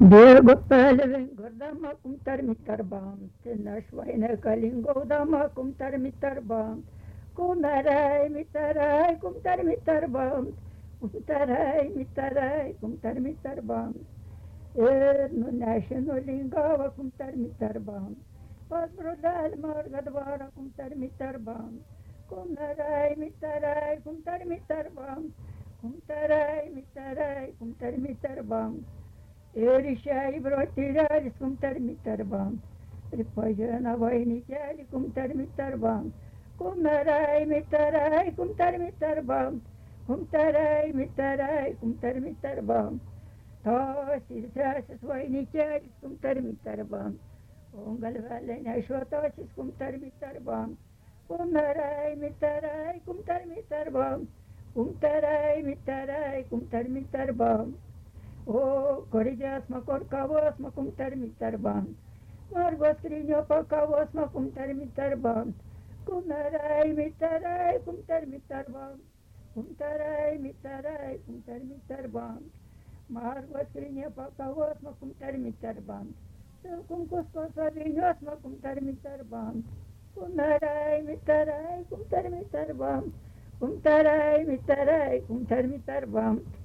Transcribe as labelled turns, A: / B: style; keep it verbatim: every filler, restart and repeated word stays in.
A: Diego pälven gordama kum tarmitar bam, tenash vaina kalingo dama kum tarmitar bam, kumarai mitarai kum tarmitar bam, kum tarai mitarai kum tarmitar bam, er no national lingava kum tarmitar bam, pas brodal margadvara kum tarmitar bam, kumarai mitarai kum tarmitar bam, kum tarai mitarai kum tarmitar bam. Erişay brotirar kum termitarbam. Ripajana vainichali kum termitarbam. Kumarai mitarai kum termitarbam. Kum tarai mitarai kum termitarbam. Tasis tasis vainichali kum termitarbam. Ongal valena shotasis kum termitarbam. Kumarai mitarai kum termitarbam. Kum tarai mitarai kum termitarbam. O corijas macor cavos macum termitarbam. Margos crinho pa cavos macum termitarbam. Kumarai mitarai cum termitarbam. Cum tarai mitarai cum termitarbam. Margos crinho pa cavos macum termitarbam. Cum cuscos avinhos macum termitarbam. Kumarai mitarai cum termitarbam. Cum tarai mitarai cum termitarbam.